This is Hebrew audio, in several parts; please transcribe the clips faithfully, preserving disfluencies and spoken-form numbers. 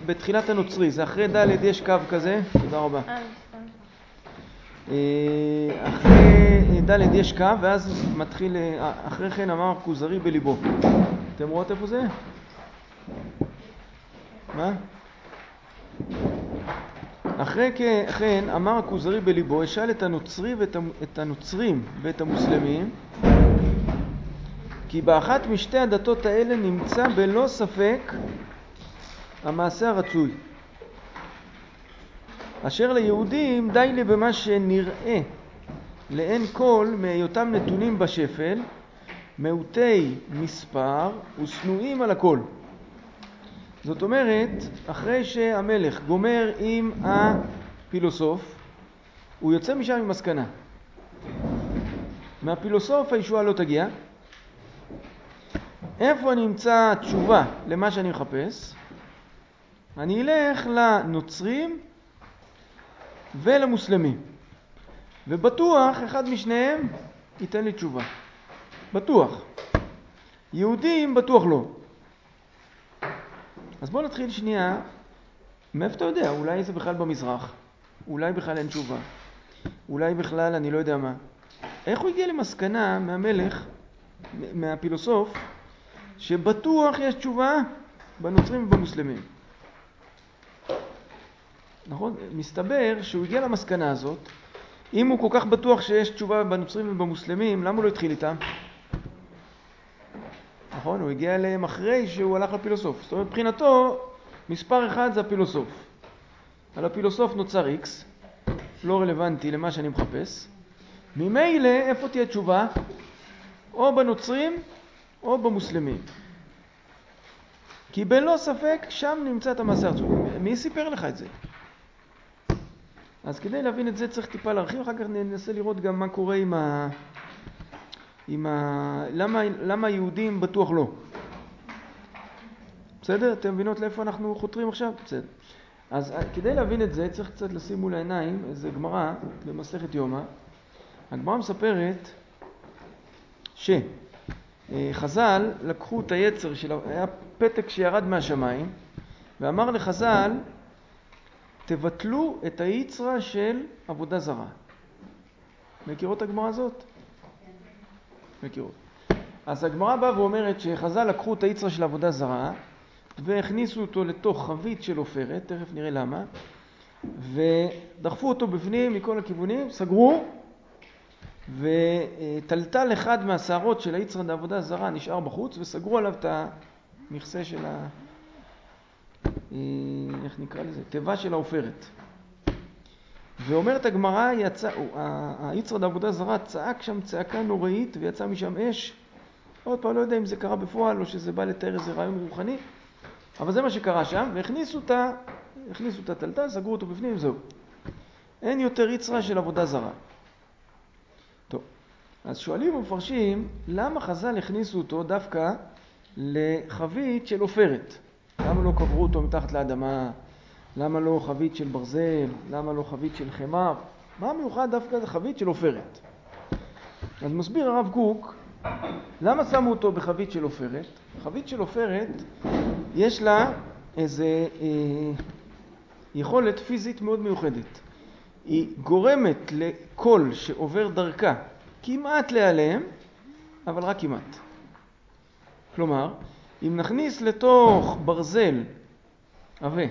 בתחילת הנוצרי, זה אחרי ד' יש קו כזה, תודה רבה. אחרי ד' יש קו, ואז מתחיל, אחרי כן אמר הכוזרי בליבו. אתם רואות איפה זה? מה? אחרי כן אמר הכוזרי בליבו, השאל את הנוצרי ואת הנוצרים ואת המוסלמים, כי באחת משתי הדתות האלה נמצא בלא ספק המעשה הרצוי. אשר ליהודים די לי במה שנראה לאין כל מהיותם נתונים בשפל, מעוטי מספר וסנועים על הכל. זאת אומרת, אחרי שהמלך גומר עם הפילוסוף, הוא יוצא משם עם מסקנה. מהפילוסוף הישועה לא תגיע. איפה אני אמצא תשובה למה שאני מחפש? אני אלך לנוצרים ולמוסלמים. ובטוח אחד משניהם ייתן לי תשובה. בטוח. יהודים בטוח לא. אז בואו נתחיל שנייה. מאיפה אתה יודע? אולי זה בכלל במזרח. אולי בכלל אין תשובה. אולי בכלל אני לא יודע מה. איך הוא הגיע למסקנה מהמלך, מהפילוסוף, שבטוח יש תשובה בנוצרים ובמוסלמים? נכון? מסתבר שהוא הגיע למסקנה הזאת. אם הוא כל כך בטוח שיש תשובה בנוצרים ובמוסלמים, למה הוא לא התחיל איתם? נכון? הוא הגיע אליהם אחרי שהוא הלך לפילוסוף. זאת אומרת, מבחינתו, מספר אחד זה הפילוסוף. על הפילוסוף נוצר X, לא רלוונטי למה שאני מחפש. ממילא, איפה תהיה תשובה? או בנוצרים או במוסלמים. כי בלא ספק, שם נמצא את המעשה הרצוי. מי סיפר לך את זה? אז כדי להבין את זה צריך טיפה להרחיב, אחר כך ננסה לראות גם מה קורה עם ה... עם ה... למה, למה היהודים בטוח לא. בסדר? אתם מבינות לאיפה אנחנו חותרים עכשיו? בסדר. אז כדי להבין את זה צריך קצת לשים מול העיניים איזה גמרא במסכת יומא. הגמרא מספרת שחז"ל לקחו את היצר של... היה פתק שירד מהשמיים ואמר לחז"ל, תבטלו את היצרה של עבודה זרה. מכירות את הגמרא הזאת? מכירות. אז הגמרא באה ואומרת שחז"ל לקחו את היצרה של עבודה זרה והכניסו אותו לתוך חבית של עופרת, תכף נראה למה, ודחפו אותו בפנים מכל הכיוונים, סגרו, וטלטל אחד מהשערות של היצרה לעבודה זרה נשאר בחוץ, וסגרו עליו את המכסה של ה... איך נקרא לזה? תיבה של העופרת. ואומרת הגמרא, יצא, היצרה לעבודה זרה צעק שם צעקה נוראית ויצא משם אש. עוד פעם לא יודע אם זה קרה בפועל או שזה בא לתאר איזה רעיון רוחני, אבל זה מה שקרה שם, והכניסו אותה, הכניסו את הטלטל, סגרו אותו בפנים, זהו. אין יותר יצרה של עבודה זרה. טוב, אז שואלים ומפרשים, למה חז"ל הכניסו אותו דווקא לחבית של עופרת? למה לא קברו אותו מתחת לאדמה? למה לא חבית של ברזל? למה לא חבית של חמר? מה מיוחד דווקא זה חבית של עופרת? אז מסביר הרב קוק, למה שמו אותו בחבית של עופרת? חבית של עופרת יש לה איזו אה, יכולת פיזית מאוד מיוחדת. היא גורמת לקול שעובר דרכה כמעט להיעלם, אבל רק כמעט. כלומר, אם נכניס לתוך ברזל עבה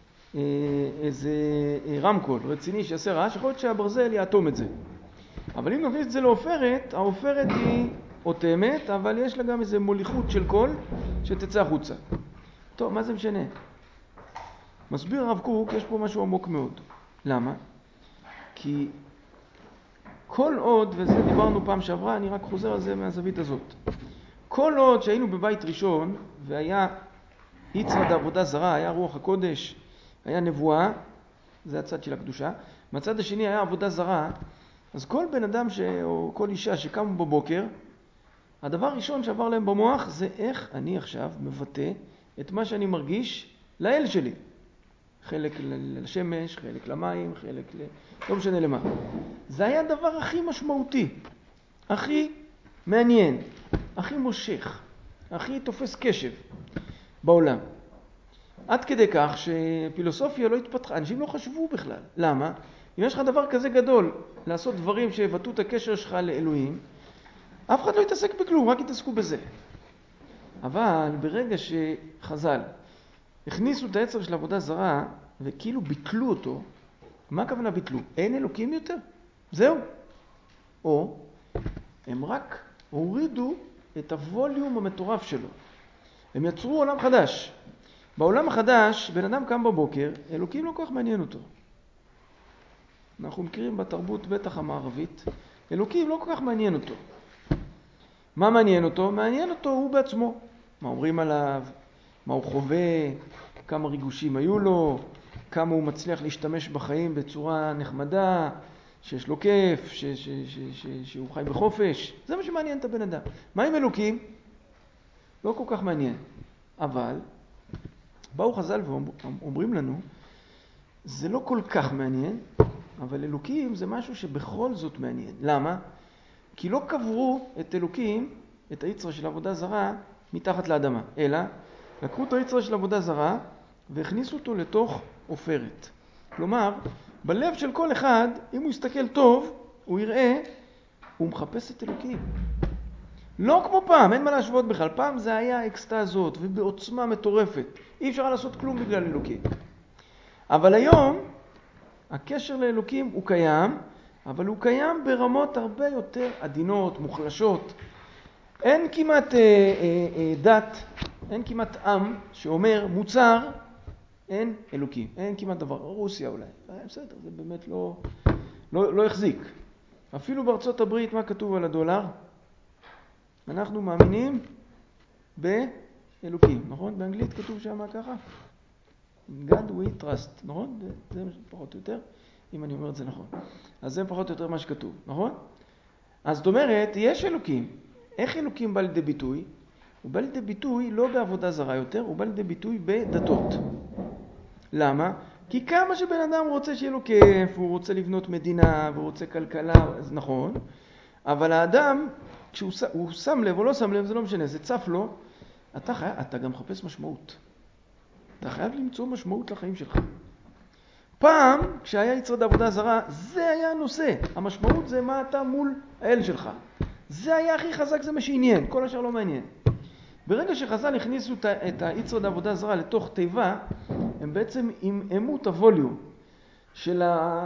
איזה רמקול רציני שיעשה רעש, יכול להיות שהברזל יאטום את זה. אבל אם נכניס את זה לעופרת, העופרת היא אוטמת, אבל יש לה גם איזה מוליכות של קול שתצא החוצה. טוב, מה זה משנה? מסביר הרב קוק, יש פה משהו עמוק מאוד. למה? כי כל עוד, וזה דיברנו פעם שעברה, אני רק חוזר על זה מהזווית הזאת. כל עוד שהיינו בבית ראשון, והיה יצרה דעבודה זרה, היה רוח הקודש, היה נבואה, זה הצד של הקדושה, מהצד השני היה עבודה זרה, אז כל בן אדם ש... או כל אישה שקמו בבוקר, הדבר הראשון שעבר להם במוח זה איך אני עכשיו מבטא את מה שאני מרגיש לאל שלי. חלק לשמש, חלק למים, חלק ל... לא משנה למה. זה היה הדבר הכי משמעותי, הכי מעניין, הכי מושך, הכי תופס קשב בעולם. עד כדי כך שפילוסופיה לא התפתחה, אנשים לא חשבו בכלל. למה? אם יש לך דבר כזה גדול, לעשות דברים שיבטאו את הקשר שלך לאלוהים, אף אחד לא יתעסק בכלום, רק יתעסקו בזה. אבל ברגע שחז"ל הכניסו את היצר של עבודה זרה, וכאילו ביטלו אותו, מה הכוונה ביטלו? אין אלוקים יותר? זהו. או הם רק הורידו את הווליום המטורף שלו. הם יצרו עולם חדש. בעולם החדש, בן אדם קם בבוקר, אלוקים לא כל כך מעניין אותו. אנחנו מכירים בתרבות בטח המערבית, אלוקים לא כל כך מעניין אותו. מה מעניין אותו? מעניין אותו הוא בעצמו. מה אומרים עליו, מה הוא חווה, כמה ריגושים היו לו, כמה הוא מצליח להשתמש בחיים בצורה נחמדה, שיש לו כיף, ש- ש- ש- ש- שהוא חי בחופש. זה מה שמעניין את הבן אדם. מה עם אלוקים? לא כל כך מעניין. אבל באו חז"ל ואומרים לנו, זה לא כל כך מעניין, אבל אלוקים זה משהו שבכל זאת מעניין. למה? כי לא קברו את אלוקים, את היצרה של עבודה זרה, מתחת לאדמה, אלא לקחו את היצרה של עבודה זרה והכניסו אותו לתוך עופרת. כלומר, בלב של כל אחד, אם הוא יסתכל טוב, הוא יראה, הוא מחפש את אלוקים. לא כמו פעם, אין מה להשוות בכלל. פעם זה היה אקסטזות ובעוצמה מטורפת. אי אפשר לעשות כלום בגלל אלוקים. אבל היום, הקשר לאלוקים הוא קיים, אבל הוא קיים ברמות הרבה יותר עדינות, מוחלשות. אין כמעט אה, אה, אה, דת, אין כמעט עם שאומר מוצר, אין אלוקים. אין כמעט דבר. רוסיה אולי. בסדר, זה באמת לא, לא, לא החזיק. אפילו בארצות הברית, מה כתוב על הדולר? אנחנו מאמינים באלוקים, נכון? באנגלית כתוב שם ככה? God we trust, נכון? זה, זה פחות או יותר, אם אני אומר את זה נכון. אז זה פחות או יותר מה שכתוב, נכון? אז זאת אומרת, יש אלוקים. איך אלוקים בא לידי ביטוי? הוא בא לידי ביטוי לא בעבודה זרה יותר, הוא בא לידי ביטוי בדתות. למה? כי כמה שבן אדם רוצה שיהיה לו כיף, הוא רוצה לבנות מדינה, והוא רוצה כלכלה, אז נכון. אבל האדם, כשהוא הוא שם לב או לא שם לב, זה לא משנה, זה צף לו, אתה, חי... אתה גם מחפש משמעות. אתה חייב למצוא משמעות לחיים שלך. פעם, כשהיה יצר עבודה זרה, זה היה הנושא. המשמעות זה מה אתה מול האל שלך. זה היה הכי חזק, זה מה שעניין, כל השאר לא מעניין. ברגע שחז"ל הכניסו את היצר עבודה זרה לתוך תיבה, הם בעצם אימו את הווליום של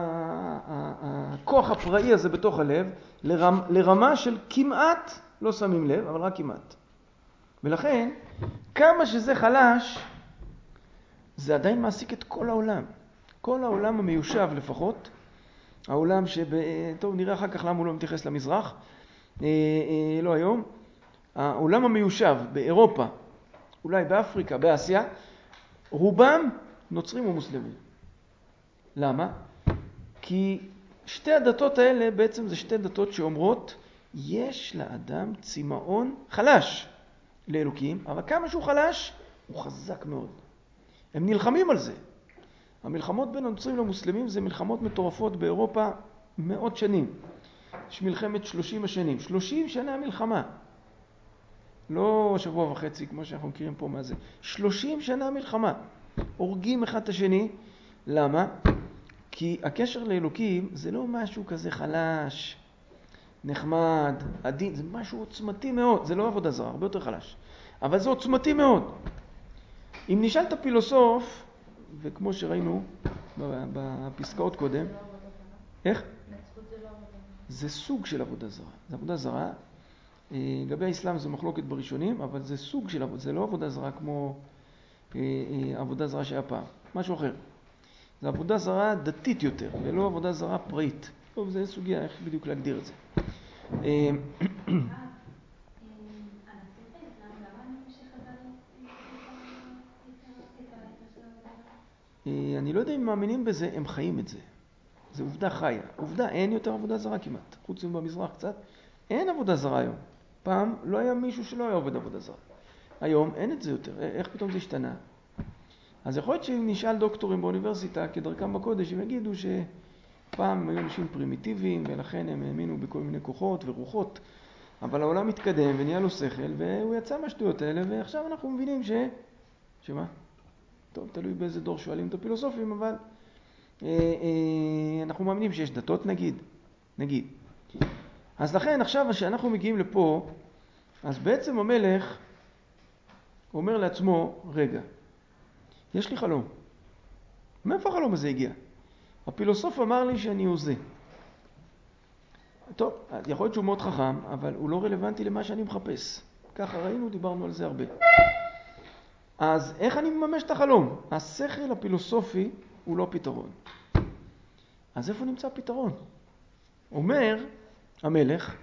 הכוח הפראי הזה בתוך הלב, לרמה של כמעט, לא שמים לב, אבל רק כמעט. ולכן, כמה שזה חלש, זה עדיין מעסיק את כל העולם. כל העולם המיושב לפחות, העולם שב... טוב, נראה אחר כך למה הוא לא מתייחס למזרח, אה, אה, לא היום, העולם המיושב באירופה, אולי באפריקה, באסיה, רובם נוצרים ומוסלמים. למה? כי שתי הדתות האלה בעצם זה שתי דתות שאומרות, יש לאדם צמאון חלש לאלוקים, אבל כמה שהוא חלש, הוא חזק מאוד. הם נלחמים על זה. המלחמות בין הנוצרים למוסלמים זה מלחמות מטורפות באירופה מאות שנים. יש מלחמת שלושים השנים. שלושים שנה מלחמה. לא שבוע וחצי כמו שאנחנו מכירים פה מה זה. שלושים שנה מלחמה. הורגים אחד את השני. למה? כי הקשר לאלוקים זה לא משהו כזה חלש, נחמד, עדין. זה משהו עוצמתי מאוד. זה לא עבודה זרה, הרבה יותר חלש. אבל זה עוצמתי מאוד. אם נשאל את הפילוסוף, וכמו שראינו בפסקאות קודם, איך? זה סוג של עבודה זרה. זה עבודה זרה. לגבי האסלאם זה מחלוקת בראשונים, אבל זה סוג של עבודה. זה לא עבודה זרה כמו עבודה זרה שהיה פעם. משהו אחר. זה עבודה זרה דתית יותר, ולא עבודה זרה פראית. טוב, זה סוגיה, איך בדיוק להגדיר את זה. אני לא יודע אם מאמינים בזה, הם חיים את זה. זה עובדה חיה. עובדה, אין יותר עבודה זרה כמעט. חוץ מבמזרח קצת, אין עבודה זרה היום. פעם לא היה מישהו שלא היה עובד עבודה זרה. היום אין את זה יותר. איך פתאום זה השתנה? אז יכול להיות שאם נשאל דוקטורים באוניברסיטה כדרכם בקודש, הם יגידו שפעם היו אנשים פרימיטיביים, ולכן הם האמינו בכל מיני כוחות ורוחות. אבל העולם מתקדם ונהיה לו שכל, והוא יצא מהשטויות האלה, ועכשיו אנחנו מבינים ש... שמה? טוב, תלוי באיזה דור שואלים את הפילוסופים, אבל אה, אה, אנחנו מאמינים שיש דתות, נגיד. נגיד. אז לכן עכשיו כשאנחנו מגיעים לפה, אז בעצם המלך אומר לעצמו, רגע, יש לי חלום. מאיפה החלום הזה הגיע? הפילוסוף אמר לי שאני הוזה. טוב, יכול להיות שהוא מאוד חכם, אבל הוא לא רלוונטי למה שאני מחפש. ככה ראינו, דיברנו על זה הרבה. אז איך אני מממש את החלום? השכל הפילוסופי הוא לא פתרון. אז איפה נמצא פתרון? אומר המלך,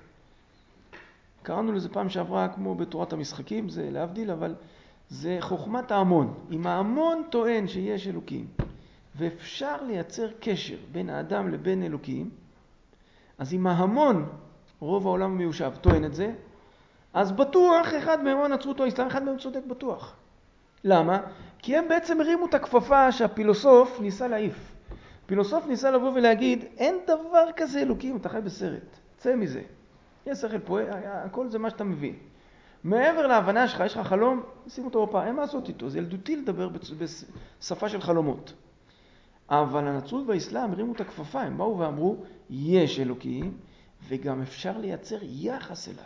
קראנו לזה פעם שעברה כמו בתורת המשחקים, זה להבדיל, אבל זה חוכמת ההמון. אם ההמון טוען שיש אלוקים, ואפשר לייצר קשר בין האדם לבין אלוקים, אז אם ההמון, רוב העולם המיושב, טוען את זה, אז בטוח אחד מהם הנצרות או האסלאם, אחד מהם צודק בטוח. למה? כי הם בעצם הרימו את הכפפה שהפילוסוף ניסה להעיף. הפילוסוף ניסה לבוא ולהגיד, אין דבר כזה אלוקים, אתה חי בסרט, צא מזה. יש שכל פה, הכל זה מה שאתה מבין. מעבר להבנה שלך, יש לך חלום, שים אותו בפה, אין מה לעשות איתו, זה ילדותי לדבר בשפה של חלומות. אבל הנצרות והאסלאם הרימו את הכפפה, הם באו ואמרו, יש אלוקים, וגם אפשר לייצר יחס אליו.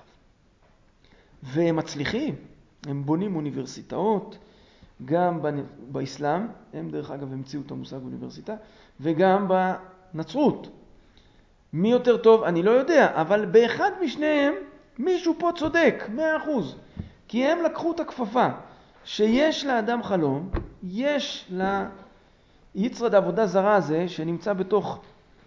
והם מצליחים, הם בונים אוניברסיטאות, גם באסלאם, הם דרך אגב המציאו את המושג אוניברסיטה, וגם בנצרות. מי יותר טוב? אני לא יודע, אבל באחד משניהם מישהו פה צודק, מאה אחוז. כי הם לקחו את הכפפה שיש לאדם חלום, יש ליצרד העבודה זרה הזה שנמצא בתוך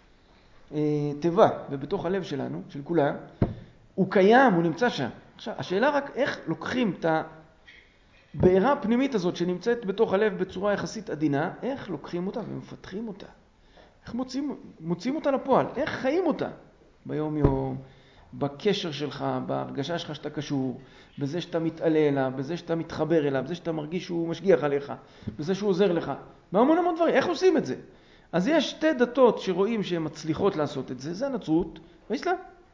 אה, טבע ובתוך הלב שלנו, של כולם, הוא קיים, הוא נמצא שם. עכשיו, השאלה רק איך לוקחים את הבעירה הפנימית הזאת שנמצאת בתוך הלב בצורה יחסית עדינה, איך לוקחים אותה ומפתחים אותה. איך מוצאים, מוצאים אותה לפועל, איך חיים אותה ביום יום, בקשר שלך, בהרגשה שלך שאתה קשור, בזה שאתה מתעלה אליו, בזה שאתה מתחבר אליו, בזה שאתה מרגיש שהוא משגיח עליך, בזה שהוא עוזר לך, בהמון המון דברים, איך עושים את זה? אז יש שתי דתות שרואים שהן מצליחות לעשות את זה, זה הנצרות והאסלאם.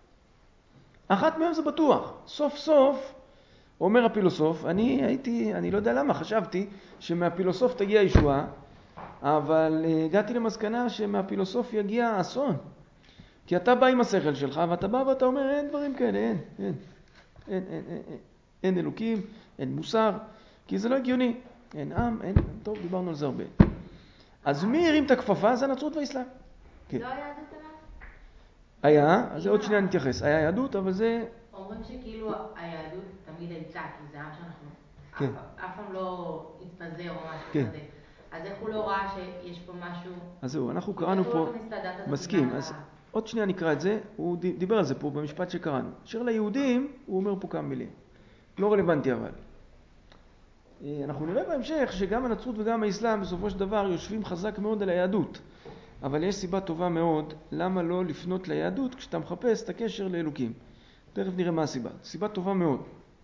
אחת מהן זה בטוח, סוף סוף, אומר הפילוסוף, אני הייתי, אני לא יודע למה, חשבתי שמהפילוסוף תגיע ישועה, אבל הגעתי למסקנה שמהפילוסוף יגיע אסון. כי אתה בא עם השכל שלך, ואתה בא ואתה אומר, אין דברים כאלה, אין, אין, אין, אין, אין, אין, אין אלוקים, אין מוסר, כי זה לא הגיוני. אין עם, אין, טוב, דיברנו על זה הרבה. אז מי הרים את הכפפה? זה הנצרות והאסלאם. כן. לא היה יהדות עליו? היה, אז זה עוד שניה נתייחס. היה יהדות, אבל זה... אומרים שכאילו היהדות תמיד הייתה, כי זה עם שאנחנו כן. אף פעם לא התפזר או משהו כן. כזה. אז איך הוא לא ראה שיש פה משהו... אז זהו, אנחנו קראנו פה... מסכים, אז עוד שניה נקרא את זה. הוא דיבר על זה פה במשפט שקראנו. אשר ליהודים, הוא אומר פה כמה מילים. לא רלוונטי אבל. אנחנו נראה בהמשך שגם הנצרות וגם האסלאם בסופו של דבר יושבים חזק מאוד על היהדות. אבל יש סיבה טובה מאוד למה לא לפנות ליהדות כשאתה מחפש את הקשר לאלוקים. תכף נראה מה הסיבה. סיבה טובה מאוד.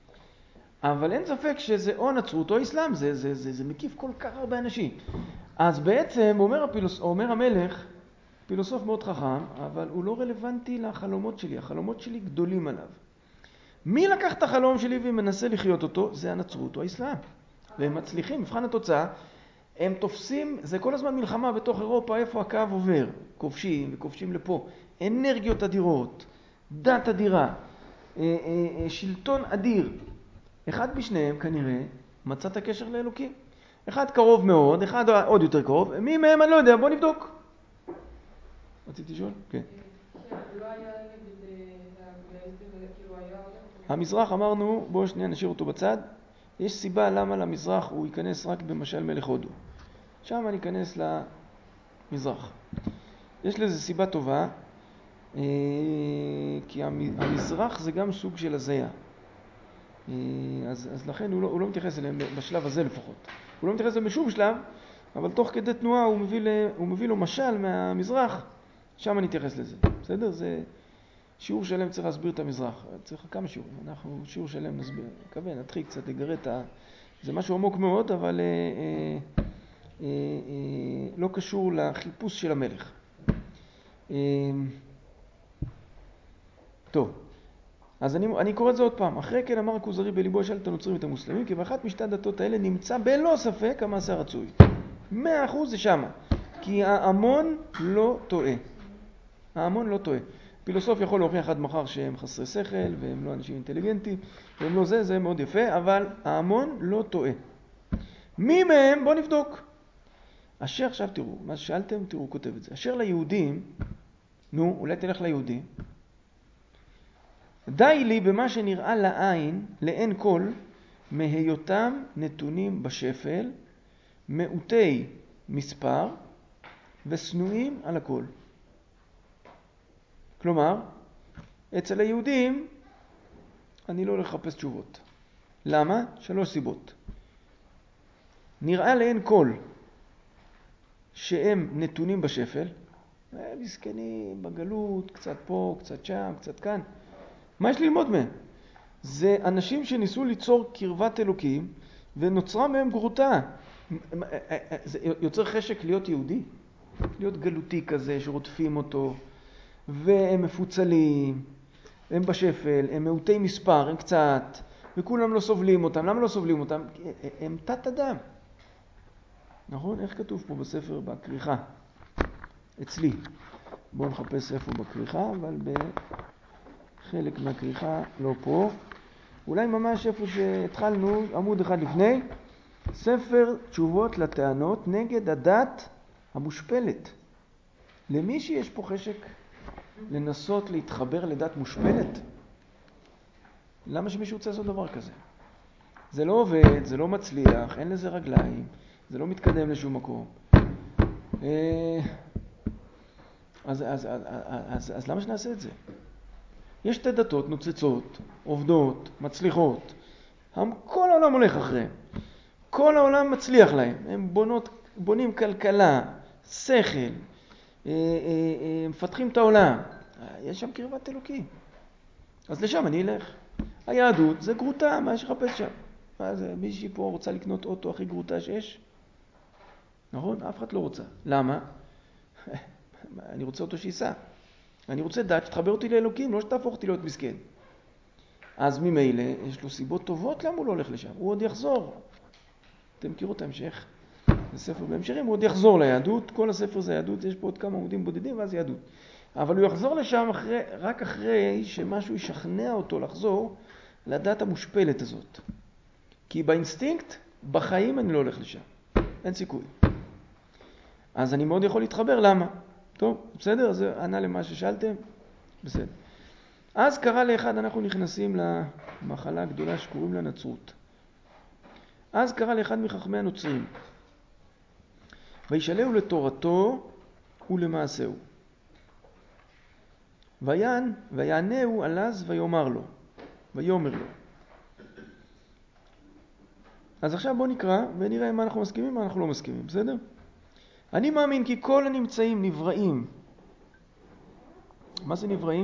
אבל אין ספק שזה או נצרות או אסלאם, זה, זה, זה, זה מקיף כל כך הרבה אנשים. אז בעצם אומר, הפילוס, אומר המלך, פילוסוף מאוד חכם, אבל הוא לא רלוונטי לחלומות שלי. החלומות שלי גדולים עליו. מי לקח את החלום שלי ומנסה לחיות אותו? זה הנצרות או האסלאם. והם מצליחים, מבחן התוצאה, הם תופסים, זה כל הזמן מלחמה בתוך אירופה, איפה הקו עובר. כובשים וכובשים לפה. אנרגיות אדירות, דת אדירה, שלטון אדיר. אחד בשניהם כנראה מצא את הקשר לאלוקים. אחד קרוב מאוד, אחד עוד יותר קרוב. מי מהם אני לא יודע, בוא נבדוק. רציתי לשאול? כן. המזרח אמרנו, בואו שנייה נשאיר אותו בצד. יש סיבה למה למזרח הוא ייכנס רק במשל מלך הודו. שם אני אכנס למזרח. יש לזה סיבה טובה, כי המזרח זה גם סוג של הזיה. אז, אז לכן הוא לא, הוא לא מתייחס אליהם בשלב הזה לפחות. הוא לא מתייחס אליהם בשום שלב, אבל תוך כדי תנועה הוא מביא, הוא מביא לו משל מהמזרח, שם אני אתייחס לזה. בסדר? זה שיעור שלם צריך להסביר את המזרח. צריך כמה שיעורים. אנחנו שיעור שלם נסביר. מקווה, נתחיל קצת לגרד את ה... זה משהו עמוק מאוד, אבל אה, אה, אה, אה, לא קשור לחיפוש של המלך. אה, טוב. אז אני, אני קורא את זה עוד פעם. אחרי כן אמר הכוזרי בליבו ישאל את הנוצרים ואת המוסלמים, כי באחת משתי הדתות האלה נמצא בלא ספק המעשה הרצוי. מאה אחוז זה שמה. כי ההמון לא טועה. ההמון לא טועה. פילוסוף יכול להוכיח עד מחר שהם חסרי שכל, והם לא אנשים אינטליגנטים, והם לא זה, זה מאוד יפה, אבל ההמון לא טועה. מי מהם? בוא נבדוק. אשר, עכשיו תראו, מה ששאלתם, תראו, הוא כותב את זה. אשר ליהודים, נו, אולי תלך ליהודים, די לי במה שנראה לעין, לאין כל, מהיותם נתונים בשפל, מעוטי מספר, וסנועים על הכל. כלומר, אצל היהודים אני לא הולך לחפש תשובות. למה? שלוש סיבות. נראה לאין כל שהם נתונים בשפל, הם מסכנים בגלות, קצת פה, קצת שם, קצת כאן. מה יש ללמוד מהם? זה אנשים שניסו ליצור קרבת אלוקים ונוצרה מהם גרוטה. זה יוצר חשק להיות יהודי, להיות גלותי כזה שרודפים אותו, והם מפוצלים, הם בשפל, הם מעוטי מספר, הם קצת, וכולם לא סובלים אותם. למה לא סובלים אותם? הם תת אדם. נכון? איך כתוב פה בספר בכריכה? אצלי. בואו נחפש איפה בכריכה, אבל בחלק מהכריכה לא פה. אולי ממש איפה שהתחלנו, עמוד אחד לפני, ספר תשובות לטענות נגד הדת המושפלת. למי שיש פה חשק לנסות להתחבר לדת מושפלת? למה שמישהו רוצה לעשות דבר כזה? זה לא עובד, זה לא מצליח, אין לזה רגליים, זה לא מתקדם לשום מקום. אז, אז, אז, אז, אז למה שנעשה את זה? יש שתי דתות נוצצות, עובדות, מצליחות. כל העולם הולך אחריהם. כל העולם מצליח להם. הם בונות, בונים כלכלה, שכל, מפתחים את העולם. יש שם קרבת אלוקים. אז לשם אני אלך. היהדות זה גרוטה, מה יש לחפש שם? אז מישהי פה רוצה לקנות אוטו הכי גרוטה שיש? נכון? אף אחד לא רוצה. למה? אני רוצה אותו שיסע. אני רוצה דת שתחבר אותי לאלוקים, לא שתהפוך אותי להיות מסכן. אז ממילא יש לו סיבות טובות למה הוא לא הולך לשם. הוא עוד יחזור. אתם מכירו את ההמשך? זה ספר בהמשכים, הוא עוד יחזור ליהדות. כל הספר זה יהדות, יש פה עוד כמה עמודים בודדים ואז יהדות. אבל הוא יחזור לשם אחרי, רק אחרי שמשהו ישכנע אותו לחזור לדת המושפלת הזאת. כי באינסטינקט, בחיים אני לא הולך לשם. אין סיכוי. אז אני מאוד יכול להתחבר, למה? טוב, בסדר? זה ענה למה ששאלתם? בסדר. אז קרה לאחד, אנחנו נכנסים למחלה הגדולה שקוראים לה נצרות. אז קרה לאחד מחכמי הנוצרים. וישאלהו לתורתו ולמעשהו. ויען, ויענהו עלז ויאמר לו. ויאמר לו. אז עכשיו בוא נקרא ונראה מה אנחנו מסכימים ומה אנחנו לא מסכימים, בסדר? אני מאמין כי כל הנמצאים נבראים. מה זה נבראים?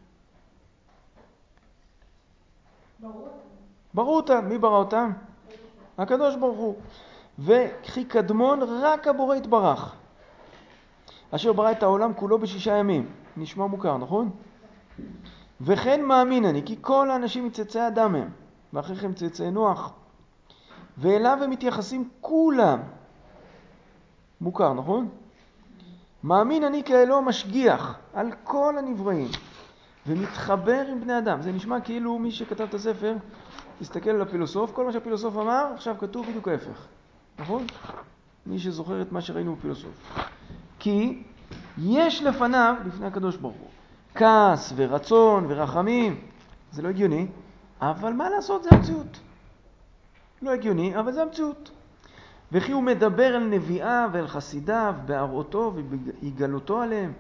בראו אותם. מי ברא אותם? הקדוש ברוך הוא. וכי קדמון רק הבורא יתברך. אשר ברא את העולם כולו בשישה ימים. נשמע מוכר, נכון? וכן מאמין אני כי כל האנשים מצאצאי אדם הם. ואחרי כן צאצאי נוח. ואליו הם מתייחסים כולם. מוכר, נכון? מאמין אני כאלוה משגיח על כל הנבראים ומתחבר עם בני אדם. זה נשמע כאילו מי שכתב את הספר תסתכל על הפילוסוף, כל מה שהפילוסוף אמר עכשיו כתוב בדיוק ההפך, נכון? מי שזוכר את מה שראינו בפילוסוף. כי יש לפניו, לפני הקדוש ברוך הוא, כעס ורצון ורחמים. זה לא הגיוני, אבל מה לעשות? זה המציאות. לא הגיוני, אבל זה המציאות. וכי הוא מדבר על נביאה ועל חסידיו, בהראותו ובהגלותו עליהם.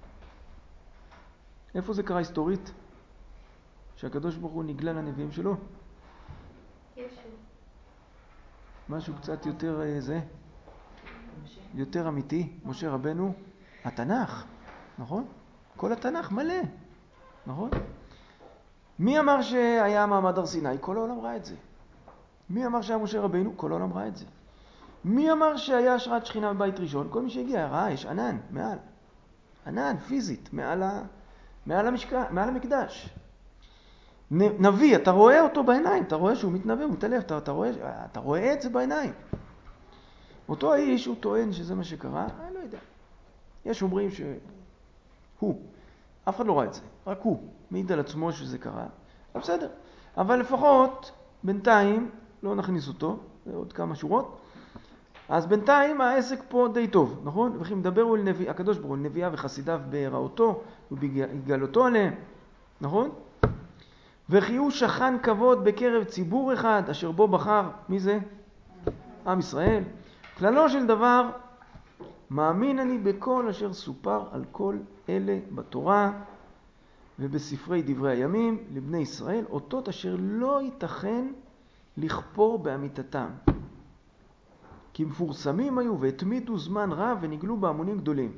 איפה זה קרה היסטורית? שהקדוש ברוך הוא נגלה לנביאים שלו? ישו. משהו קצת יותר זה? יותר אמיתי, משה רבנו? התנ"ך, נכון? כל התנ"ך מלא, נכון? מי אמר שהיה מעמד הר סיני? כל העולם ראה את זה. מי אמר שהיה משה רבנו? כל העולם ראה את זה. מי אמר שהיה השראת שכינה בבית ראשון? כל מי שהגיע ראה, יש ענן, מעל. ענן, פיזית, מעל, ה... מעל, המשק... מעל המקדש. נביא, אתה רואה אותו בעיניים, אתה רואה שהוא מתנבא, הוא מתעלף, אתה, אתה, רואה, אתה רואה את זה בעיניים. אותו האיש הוא טוען שזה מה שקרה, אני לא יודע. יש אומרים שהוא, אף אחד לא ראה את זה, רק הוא מעיד על עצמו שזה קרה, בסדר. אבל לפחות בינתיים לא נכניס אותו, זה עוד כמה שורות. אז בינתיים העסק פה די טוב, נכון? וכי מדברו אל נביא, הקדוש ברוך הוא, נביאה וחסידיו בהיראותו ובגלותו עליהם, נכון? וכי הוא שכן כבוד בקרב ציבור אחד אשר בו בחר, מי זה? עם ישראל. כללו של דבר, מאמין אני בכל אשר סופר על כל אלה בתורה ובספרי דברי הימים לבני ישראל, אותות אשר לא ייתכן לכפור באמיתתם. כי מפורסמים היו והתמידו זמן רב ונגלו בהמונים גדולים.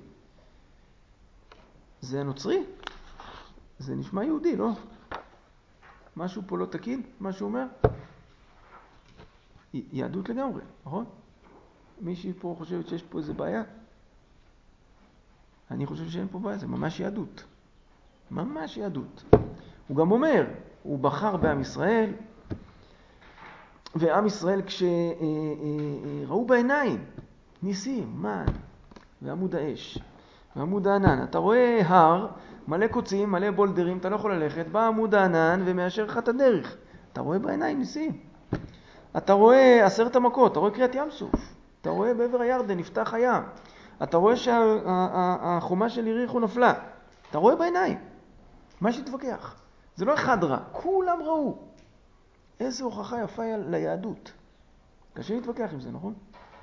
זה הנוצרי? זה נשמע יהודי, לא? משהו פה לא תקין? מה שהוא אומר? י- יהדות לגמרי, נכון? מישהי פה חושבת שיש פה איזה בעיה? אני חושב שאין פה בעיה, זה ממש יהדות. ממש יהדות. הוא גם אומר, הוא בחר בעם ישראל, ועם ישראל כשראו בעיניים, ניסים, מן, ועמוד האש, ועמוד הענן. אתה רואה הר, מלא קוצים, מלא בולדרים, אתה לא יכול ללכת, בא עמוד הענן ומאשר לך את הדרך. אתה רואה בעיניים ניסים. אתה רואה עשרת המכות, אתה רואה קריאת ים סוף. אתה רואה בעבר הירדן נפתח הים. אתה רואה שהחומה של יריחו נפלה. אתה רואה בעיניים. מה שתתווכח? זה לא אחד רע, כולם ראו. איזו הוכחה יפה ליהדות. קשה להתווכח עם זה, נכון?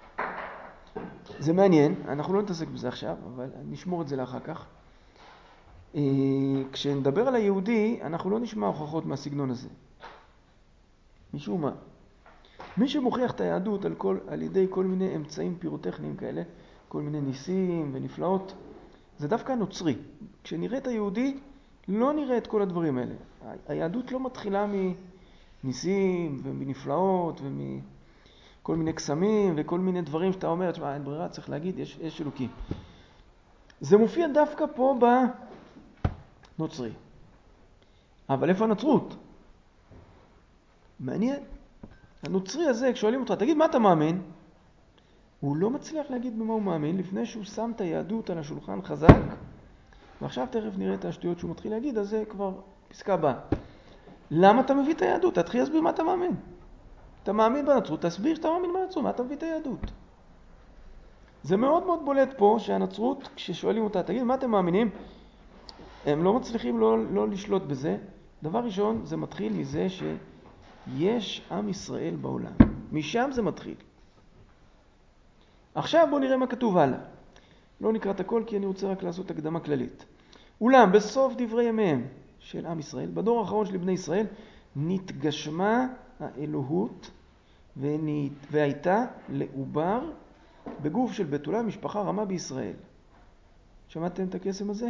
זה מעניין, אנחנו לא נתעסק בזה עכשיו, אבל נשמור את זה לאחר כך. כשנדבר על היהודי, אנחנו לא נשמע הוכחות מהסגנון הזה. משום מה. מי שמוכיח את היהדות על, כל, על ידי כל מיני אמצעים פירוטכניים כאלה, כל מיני ניסים ונפלאות, זה דווקא נוצרי. כשנראה את היהודי, לא נראה את כל הדברים האלה. היהדות לא מתחילה מניסים ומנפלאות ומכל מיני קסמים וכל מיני דברים שאתה אומר, תשמע, אין ברירה, צריך להגיד, יש, יש אלוקים. זה מופיע דווקא פה בנוצרי. אבל איפה הנצרות? מעניין. הנוצרי הזה, כששואלים אותך, תגיד מה אתה מאמין? הוא לא מצליח להגיד במה הוא מאמין, לפני שהוא שם את היהדות על השולחן חזק, ועכשיו תכף נראה את השטויות שהוא מתחיל להגיד, אז זה כבר פסקה הבאה. למה אתה מביא את היהדות? תתחיל להסביר מה אתה מאמין. אתה מאמין בנצרות, תסביר שאתה מאמין בנצרות, מה אתה מביא את היהדות? זה מאוד מאוד בולט פה שהנצרות, כששואלים אותה, תגיד מה אתם מאמינים? הם לא מצליחים לא, לא לשלוט בזה. דבר ראשון, זה מתחיל מזה שיש עם ישראל בעולם. משם זה מתחיל. עכשיו בואו נראה מה כתוב הלאה. לא נקרא את הכל כי אני רוצה רק לעשות הקדמה כללית. אולם בסוף דברי ימיהם של עם ישראל, בדור האחרון של בני ישראל, נתגשמה האלוהות והייתה לעובר בגוף של בתולה משפחה רמה בישראל. שמעתם את הקסם הזה?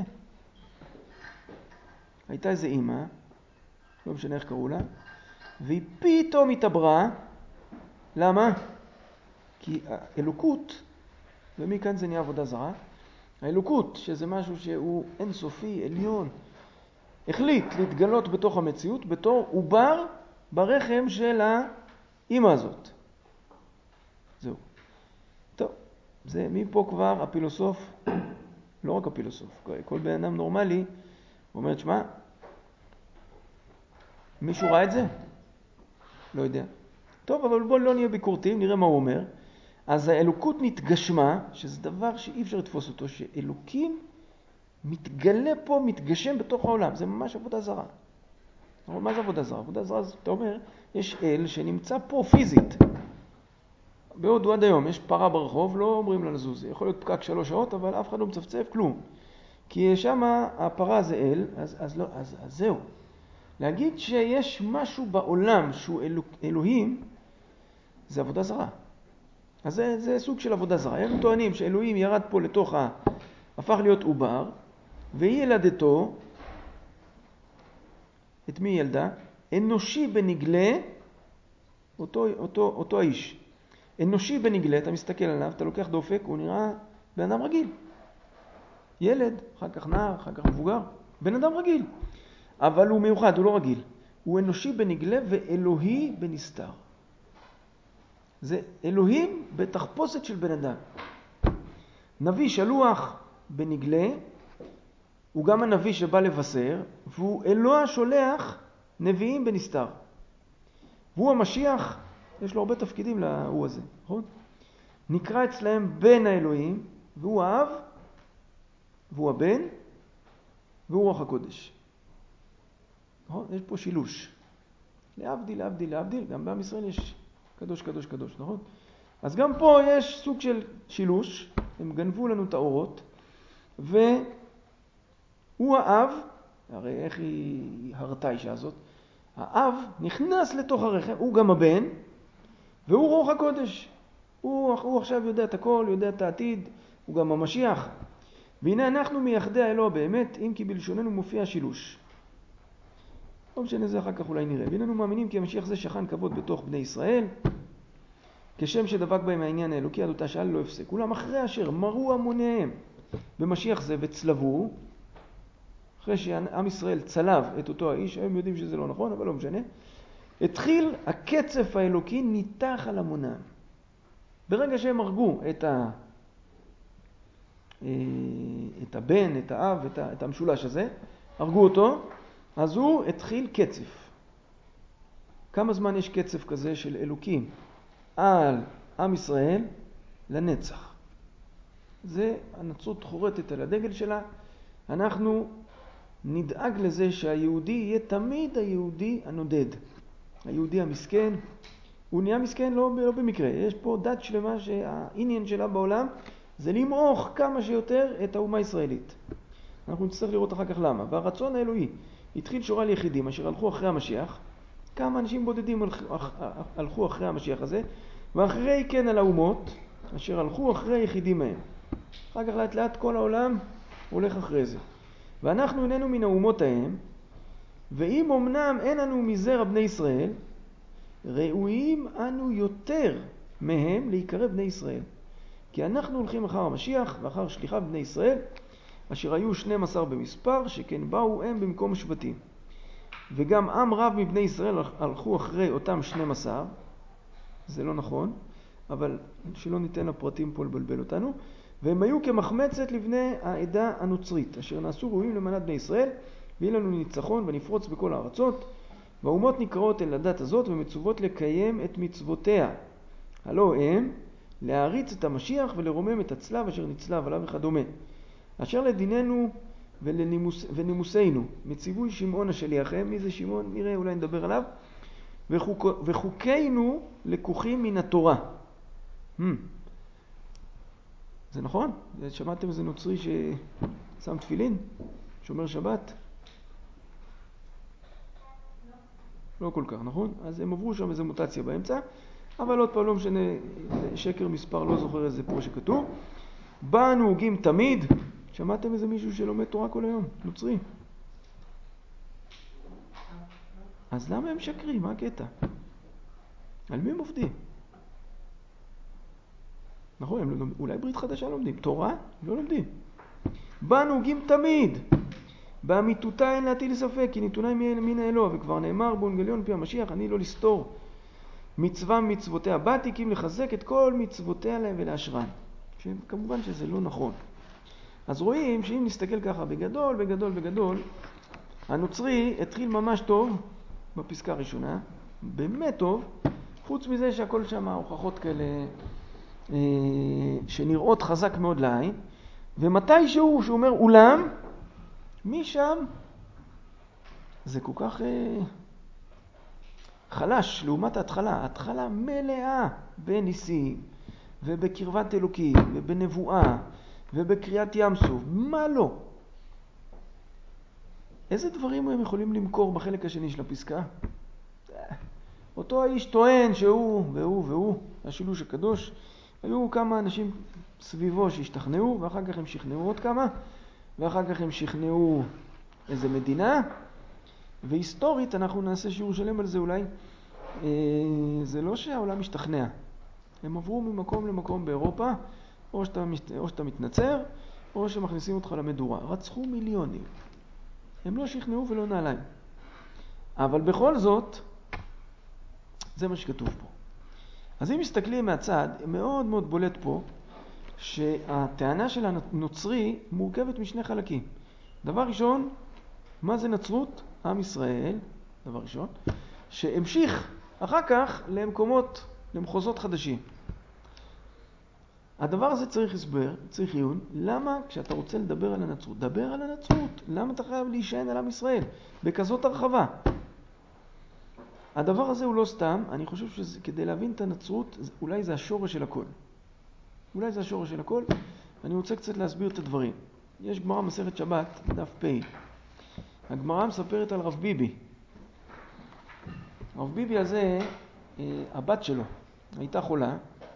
הייתה איזה אימא, לא משנה איך קראו לה, והיא פתאום התעברה. למה? כי האלוקות, ומכאן זה נהיה עבודה זרה, האלוקות, שזה משהו שהוא אינסופי, עליון, החליט להתגלות בתוך המציאות בתור עובר ברחם של האמא הזאת. זהו. טוב, זה מפה כבר הפילוסוף, לא רק הפילוסוף, כל בן אדם נורמלי אומר, שמה, מישהו ראה את זה? לא יודע. טוב, אבל בואו לא נהיה ביקורתיים, נראה מה הוא אומר. אז האלוקות נתגשמה, שזה דבר שאי אפשר לתפוס אותו, שאלוקים מתגלה פה, מתגשם בתוך העולם. זה ממש עבודה זרה. אבל מה זה עבודה זרה? עבודה זרה, אתה אומר, יש אל שנמצא פה פיזית. בהודו עד היום, יש פרה ברחוב, לא אומרים לה לזוז. יכול להיות פקק שלוש שעות, אבל אף אחד לא מצפצף כלום. כי שם הפרה זה אל, אז, אז, לא, אז, אז זהו. להגיד שיש משהו בעולם שהוא אלוק, אלוהים, זה עבודה זרה. אז זה, זה סוג של עבודה זרה. הם טוענים שאלוהים ירד פה לתוך ה... הפך להיות עובר, והיא ילדתו, את מי ילדה? אנושי בנגלה, אותו, אותו, אותו האיש. אנושי בנגלה, אתה מסתכל עליו, אתה לוקח דופק, הוא נראה בן אדם רגיל. ילד, אחר כך נער, אחר כך מבוגר, בן אדם רגיל. אבל הוא מיוחד, הוא לא רגיל. הוא אנושי בנגלה ואלוהי בנסתר. זה אלוהים בתחפושת של בן אדם. נביא שלוח בנגלה, הוא גם הנביא שבא לבשר, והוא אלוה שולח נביאים בנסתר. והוא המשיח, יש לו הרבה תפקידים להוא הזה, נכון? נקרא אצלהם בן האלוהים, והוא האב, והוא הבן, והוא רוח הקודש. נכון? יש פה שילוש. להבדיל, להבדיל, להבדיל, גם בעם ישראל יש קדוש, קדוש, קדוש, נכון? אז גם פה יש סוג של שילוש, הם גנבו לנו את האורות, והוא האב, הרי איך היא הרתה האישה הזאת? האב נכנס לתוך הרחם, הוא גם הבן, והוא רוח הקודש. הוא, הוא עכשיו יודע את הכל, יודע את העתיד, הוא גם המשיח. והנה אנחנו מייחדי האלוה באמת, אם כי בלשוננו מופיע שילוש. לא משנה זה אחר כך אולי נראה. והננו מאמינים כי המשיח זה שכן כבוד בתוך בני ישראל, כשם שדבק בהם העניין האלוקי עד אותה שעה לא הפסק. אולם אחרי אשר מרו המוניהם במשיח זה וצלבו, אחרי שעם ישראל צלב את אותו האיש, הם יודעים שזה לא נכון, אבל לא משנה, התחיל הקצף האלוקי ניתח על המונם. ברגע שהם הרגו את, ה... את הבן, את האב, את, ה... את המשולש הזה, הרגו אותו, אז הוא התחיל קצף. כמה זמן יש קצף כזה של אלוקים על עם ישראל? לנצח. זה הנצרות חורטת על הדגל שלה. אנחנו נדאג לזה שהיהודי יהיה תמיד היהודי הנודד. היהודי המסכן, הוא נהיה מסכן לא, לא במקרה. יש פה דת שלמה שהעניין שלה בעולם זה למעוך כמה שיותר את האומה הישראלית. אנחנו נצטרך לראות אחר כך למה. והרצון האלוהי התחיל שורה ליחידים אשר הלכו אחרי המשיח. כמה אנשים בודדים הלכו אחרי המשיח הזה, ואחרי כן על האומות אשר הלכו אחרי היחידים מהם. אחר כך לאט לאט כל העולם הולך אחרי זה. ואנחנו איננו מן האומות ההם, ואם אמנם אין אנו מזרע בני ישראל, ראויים אנו יותר מהם להיקרא בני ישראל. כי אנחנו הולכים אחר המשיח ואחר שליחיו בני ישראל, אשר היו שנים עשר במספר, שכן באו הם במקום שבטים. וגם עם רב מבני ישראל הלכו אחרי אותם שנים עשר, זה לא נכון, אבל שלא ניתן לפרטים פה לבלבל אותנו, והם היו כמחמצת לבני העדה הנוצרית, אשר נעשו ראויים למנת בני ישראל, ויהיה לנו ניצחון ונפרוץ בכל הארצות, והאומות נקראות אל הדת הזאת ומצוות לקיים את מצוותיה. הלא הם להריץ את המשיח ולרומם את הצלב אשר נצלב עליו וכדומה. אשר לדיננו ולנימוס, ונימוסינו, מציווי שמעון השליחם, מי זה שמעון? נראה, אולי נדבר עליו. וחוק, וחוקינו לקוחים מן התורה. Hmm. זה נכון? שמעתם איזה נוצרי ששם תפילין? שומר שבת? לא. לא כל כך, נכון? אז הם עברו שם איזה מוטציה באמצע, אבל עוד פעם לא משנה, שקר מספר, לא זוכר איזה פה שכתוב. בה נהוגים תמיד. שמעתם איזה מישהו שלומד תורה כל היום? נוצרי. אז למה הם שקרים? מה הקטע? על מי הם עובדים? נכון, הם לא לומדים. אולי ברית חדשה לומדים. תורה? לא לומדים. בה נהוגים תמיד. באמיתותה אין להטיל ספק, כי נתונה מן האלוה, וכבר נאמר באונגליון פי המשיח, אני לא לסתור מצווה מצוותיה. באתי כי אם לחזק את כל מצוותיה להם ולאשרן. כמובן שזה לא נכון. אז רואים שאם נסתכל ככה בגדול, בגדול, בגדול, הנוצרי התחיל ממש טוב בפסקה הראשונה, באמת טוב, חוץ מזה שהכל שם הוכחות כאלה אה, שנראות חזק מאוד לעין, ומתישהו שהוא אומר אולם, משם זה כל כך אה, חלש לעומת ההתחלה. ההתחלה מלאה בניסים ובקרבת אלוקים ובנבואה ובקריאת ים סוף. מה לא? איזה דברים הם יכולים למכור בחלק השני של הפסקה? אותו האיש טוען שהוא והוא והוא, השילוש הקדוש. היו כמה אנשים סביבו שהשתכנעו, ואחר כך הם שכנעו עוד כמה, ואחר כך הם שכנעו איזה מדינה, והיסטורית אנחנו נעשה שיעור שלם על זה אולי. זה לא שהעולם משתכנע. הם עברו ממקום למקום באירופה, או שאתה, או שאתה מתנצר, או שמכניסים אותך למדורה. רצחו מיליונים. הם לא שכנעו ולא נעליים. אבל בכל זאת, זה מה שכתוב פה. אז אם מסתכלים מהצד, מאוד מאוד בולט פה, שהטענה של הנוצרי מורכבת משני חלקים. דבר ראשון, מה זה נצרות? עם ישראל, דבר ראשון, שהמשיך אחר כך למקומות, למחוזות חדשים. הדבר הזה צריך הסבר, צריך עיון. למה כשאתה רוצה לדבר על הנצרות? דבר על הנצרות. למה אתה חייב להישען על עם ישראל בכזאת הרחבה? הדבר הזה הוא לא סתם. אני חושב שכדי להבין את הנצרות, אולי זה השורש של הכל. אולי זה השורש של הכל. אני רוצה קצת להסביר את הדברים. יש גמרא מסכת שבת, דף פ'. הגמרא מספרת על רב ביבי. רב ביבי הזה, הבת שלו הייתה חולה,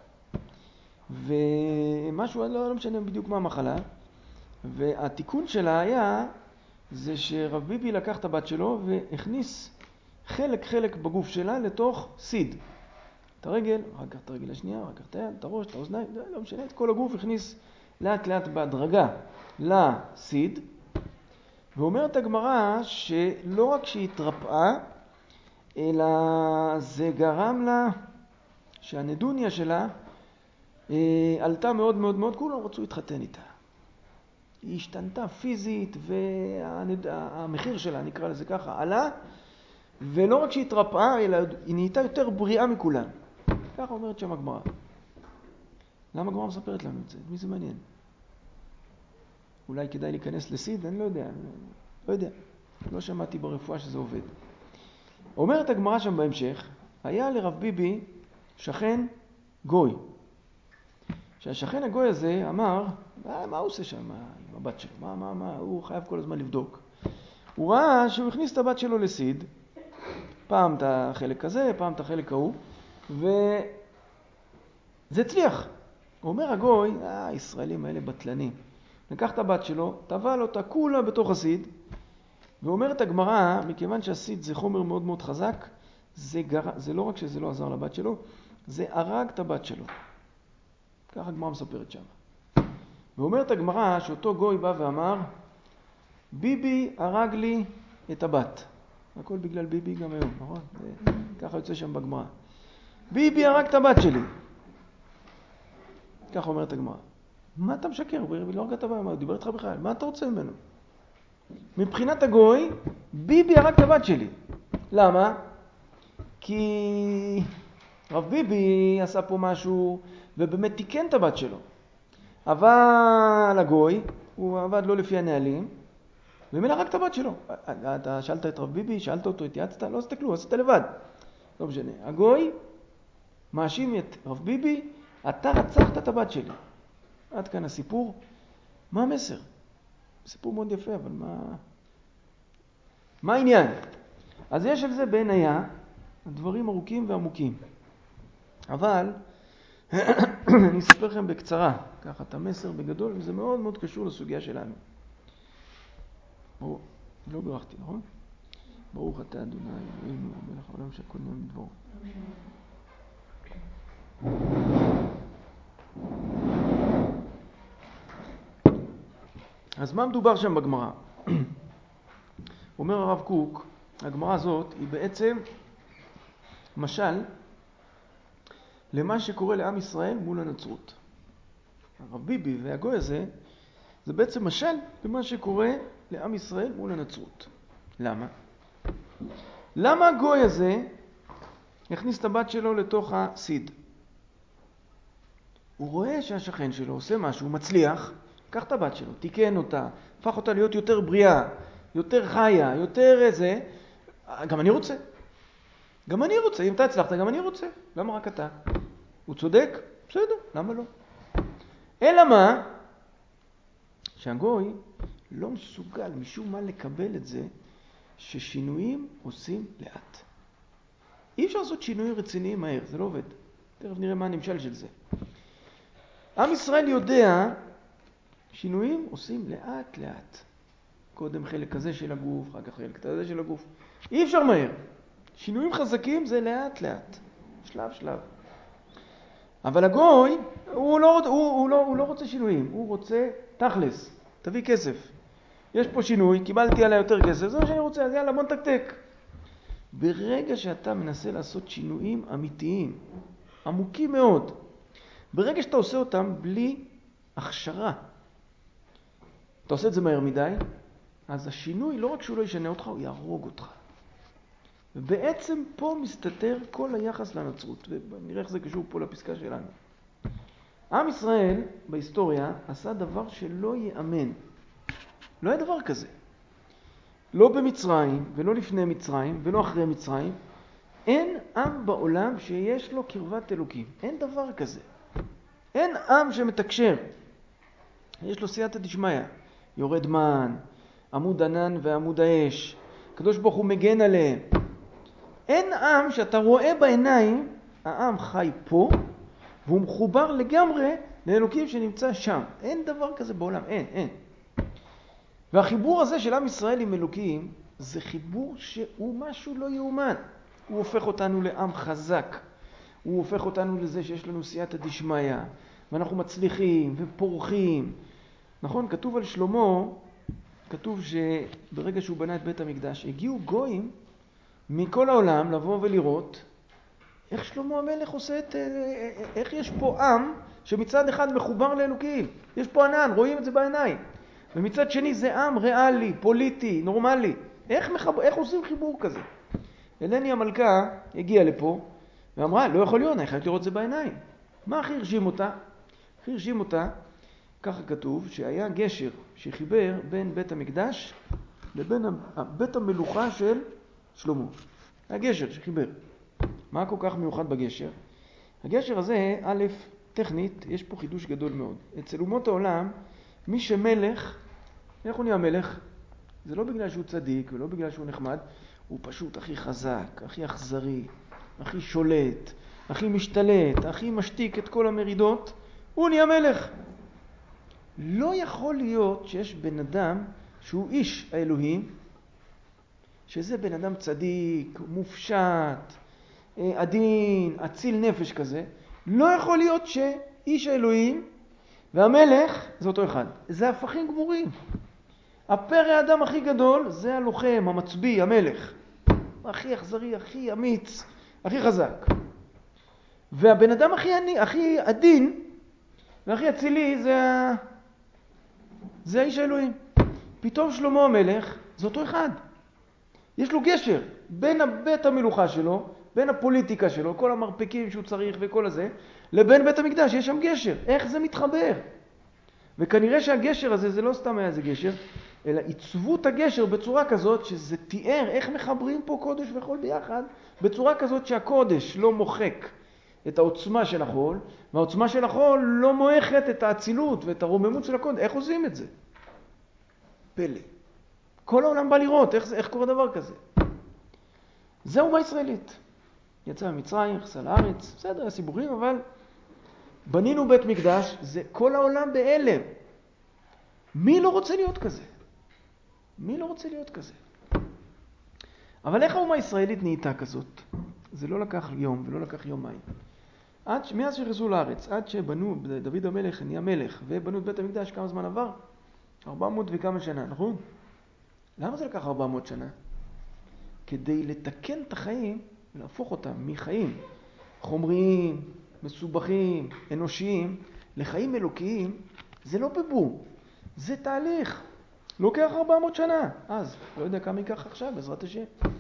ומשהו, לא, לא משנה בדיוק מה המחלה, והתיקון שלה היה, זה שרב ביבי לקח את הבת שלו והכניס חלק חלק בגוף שלה לתוך סיד. את הרגל, אחר כך את הרגל השנייה, אחר כך את היד, את הראש, את האוזניים, לא, לא משנה, את כל הגוף הכניס לאט לאט בהדרגה לסיד. ואומרת הגמרא שלא רק שהיא התרפאה, אלא זה גרם לה שהנדוניה שלה אה, עלתה מאוד מאוד מאוד, כולם רצו להתחתן איתה. היא השתנתה פיזית והמחיר שלה, נקרא לזה ככה, עלה, ולא רק שהיא התרפאה, אלא היא נהייתה יותר בריאה מכולם. ככה אומרת שם הגמרא. למה הגמרא מספרת לנו את זה? מי זה מעניין? אולי כדאי להיכנס לסיד? אני לא יודע. לא יודע. לא שמעתי ברפואה שזה עובד. אומרת הגמרא שם בהמשך, היה לרב ביבי שכן גוי. שהשכן הגוי הזה אמר, מה, מה הוא עושה שם עם הבת שלו? מה, מה, מה? הוא חייב כל הזמן לבדוק. הוא ראה שהוא הכניס את הבת שלו לסיד, פעם את החלק הזה, פעם את החלק ההוא, וזה הצליח. הוא אומר הגוי, אה, הישראלים האלה בטלנים. לקח את הבת שלו, טבל אותה כולה בתוך הסיד, ואומרת הגמרא, מכיוון שהסיד זה חומר מאוד מאוד חזק, זה, גר... זה לא רק שזה לא עזר לבת שלו, זה הרג את הבת שלו. ככה הגמרא מספרת שם. ואומרת הגמרא שאותו גוי בא ואמר, ביבי הרג לי את הבת. הכל בגלל ביבי גם היום, נכון? זה... ככה יוצא שם בגמרא. ביבי הרג את הבת שלי. ככה אומרת הגמרא. מה אתה משקר? הוא לא הרג את הבת, הוא דיבר איתך בכלל. מה אתה רוצה ממנו? מבחינת הגוי, ביבי הרג את הבת שלי. למה? כי רב ביבי עשה פה משהו ובאמת תיקן את הבת שלו. אבל הגוי, הוא עבד לא לפי הנהלים, ומילא הרג את הבת שלו. אתה שאלת את רב ביבי, שאלת אותו, התייעצת, לא עשית כלום, עשית לבד. לא משנה. הגוי מאשים את רב ביבי, אתה רצחת את הבת שלי. עד כאן הסיפור. מה המסר? סיפור מאוד יפה, אבל מה... מה העניין? אז יש על זה בין היה דברים ארוכים ועמוקים. אבל אני אספר לכם בקצרה, ככה את המסר בגדול, וזה מאוד מאוד קשור לסוגיה שלנו. ברור, לא ברכתי, נכון? ברוך אתה אדוני אלוהינו מלך העולם שהכל נהיה בדברו. אז מה מדובר שם בגמרא? אומר הרב קוק, הגמרא הזאת היא בעצם משל למה שקורה לעם ישראל מול הנצרות. הרב ביבי והגוי הזה, זה בעצם משל למה שקורה לעם ישראל מול הנצרות. למה? למה הגוי הזה הכניס את הבת שלו לתוך הסיד? הוא רואה שהשכן שלו עושה משהו, הוא מצליח, קח את הבת שלו, תיקן אותה, הפך אותה להיות יותר בריאה, יותר חיה, יותר איזה, גם אני רוצה. גם אני רוצה, אם אתה הצלחת, גם אני רוצה. למה רק אתה? הוא צודק? בסדר, למה לא? אלא מה? שהגוי לא מסוגל משום מה לקבל את זה ששינויים עושים לאט. אי אפשר לעשות שינויים רציניים מהר, זה לא עובד. תכף נראה מה הנמשל של זה. עם ישראל יודע שינויים עושים לאט לאט. קודם חלק כזה של הגוף, אחר כך חלק כזה של הגוף. אי אפשר מהר. שינויים חזקים זה לאט לאט. שלב שלב. אבל הגוי, הוא לא, הוא, הוא לא, הוא לא רוצה שינויים. הוא רוצה תכלס. תביא כסף. יש פה שינוי, קיבלתי עליה יותר כסף, זה מה שאני רוצה, אז יאללה, בוא נתקתק. ברגע שאתה מנסה לעשות שינויים אמיתיים, עמוקים מאוד, ברגע שאתה עושה אותם בלי הכשרה, אתה עושה את זה מהר מדי, אז השינוי לא רק שהוא לא ישנה אותך, הוא יהרוג אותך. ובעצם פה מסתתר כל היחס לנצרות, ונראה איך זה קשור פה לפסקה שלנו. עם ישראל בהיסטוריה עשה דבר שלא יאמן. לא היה דבר כזה. לא במצרים, ולא לפני מצרים, ולא אחרי מצרים. אין עם בעולם שיש לו קרבת אלוקים. אין דבר כזה. אין עם שמתקשר. יש לו סייעתא דשמיא. יורד מן, עמוד ענן ועמוד האש. הקדוש ברוך הוא מגן עליהם. אין עם שאתה רואה בעיניים, העם חי פה, והוא מחובר לגמרי לאלוקים שנמצא שם. אין דבר כזה בעולם, אין, אין. והחיבור הזה של עם ישראל עם אלוקים, זה חיבור שהוא משהו לא יאומן. הוא הופך אותנו לעם חזק. הוא הופך אותנו לזה שיש לנו סייעתא דשמיא, ואנחנו מצליחים ופורחים. נכון, כתוב על שלמה, כתוב שברגע שהוא בנה את בית המקדש, הגיעו גויים מכל העולם לבוא ולראות איך שלמה המלך עושה את, איך יש פה עם שמצד אחד מחובר לאלוקים. יש פה ענן, רואים את זה בעיניים. ומצד שני זה עם ריאלי, פוליטי, נורמלי. איך, מחב... איך עושים חיבור כזה? אלני המלכה הגיעה לפה ואמרה, לא יכול להיות, אני חייבת לראות את זה בעיניים. מה הכי הרשים אותה? הכי הרשים אותה, ככה כתוב, שהיה גשר שחיבר בין בית המקדש לבין בית המלוכה של שלמה. הגשר שחיבר. מה כל כך מיוחד בגשר? הגשר הזה, א', טכנית, יש פה חידוש גדול מאוד. אצל אומות העולם, מי שמלך, איך הוא נהיה מלך? זה לא בגלל שהוא צדיק ולא בגלל שהוא נחמד, הוא פשוט הכי חזק, הכי אכזרי, הכי שולט, הכי משתלט, הכי משתיק את כל המרידות, הוא נהיה מלך. לא יכול להיות שיש בן אדם שהוא איש האלוהים, שזה בן אדם צדיק, מופשט, עדין, אציל נפש כזה, לא יכול להיות שאיש האלוהים והמלך זה אותו אחד. זה הפכים גמורים. הפרא האדם הכי גדול זה הלוחם, המצביא, המלך. הכי אכזרי, הכי אמיץ, הכי חזק. והבן אדם הכי, הכי עדין והכי אצילי זה, זה האיש האלוהים. פתאום שלמה המלך זה אותו אחד. יש לו גשר בין בית המלוכה שלו, בין הפוליטיקה שלו, כל המרפקים שהוא צריך וכל הזה, לבין בית המקדש. יש שם גשר. איך זה מתחבר? וכנראה שהגשר הזה זה לא סתם היה איזה גשר, אלא עיצבו את הגשר בצורה כזאת שזה תיאר איך מחברים פה קודש וחול ביחד, בצורה כזאת שהקודש לא מוחק את העוצמה של החול, והעוצמה של החול לא מועכת את האצילות ואת הרוממות של הקודש. איך עושים את זה? פלא. כל העולם בא לראות איך, איך קורה דבר כזה. זה אומה ישראלית. יצא ממצרים, נכנסה לארץ, בסדר, הסיבורים, אבל בנינו בית מקדש, זה כל העולם בהלם. מי לא רוצה להיות כזה? מי לא רוצה להיות כזה? אבל איך האומה הישראלית נהייתה כזאת? זה לא לקח יום ולא לקח יומיים. עד, מאז שחזרו לארץ, עד שבנו, דוד המלך נהיה מלך, ובנו את בית המקדש, כמה זמן עבר? ארבע מאות וכמה שנה, נכון? למה זה לקח ארבע מאות שנה? כדי לתקן את החיים, להפוך אותם מחיים חומריים, מסובכים, אנושיים, לחיים אלוקיים, זה לא בבום, זה תהליך. לוקח ארבע מאות שנה. אז, לא יודע כמה ייקח עכשיו, בעזרת השם.